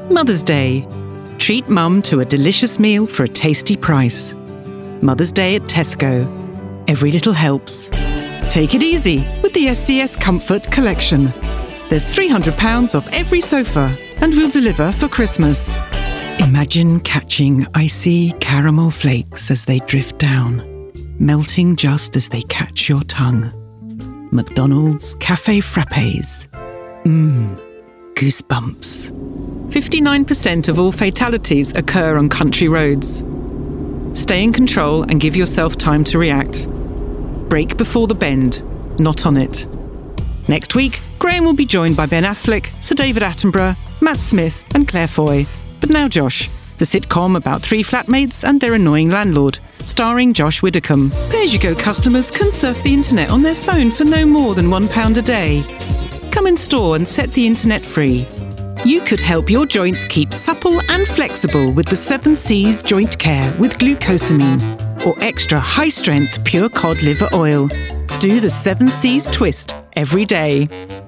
Mother's Day. Treat mum to a delicious meal for a tasty price. Mother's Day at Tesco. Every little helps. Take it easy with the ScS Comfort Collection. There's £300 off every sofa, and we'll deliver for Christmas. Imagine catching icy caramel flakes as they drift down, melting just as they catch your tongue. McDonald's Cafe Frappés. Goosebumps. 59% of all fatalities occur on country roads. Stay in control and give yourself time to react. Brake before the bend, not on it. Next week, Graham will be joined by Ben Affleck, Sir David Attenborough, Matt Smith and Claire Foy. But now Josh, the sitcom about three flatmates and their annoying landlord, starring Josh Widdicombe. Pay-as-you-go customers can surf the internet on their phone for no more than £1 a day. Come in store and set the internet free. You could help your joints keep supple and flexible with the 7 C's Joint Care with glucosamine or extra high-strength pure cod liver oil. Do the 7 C's twist every day.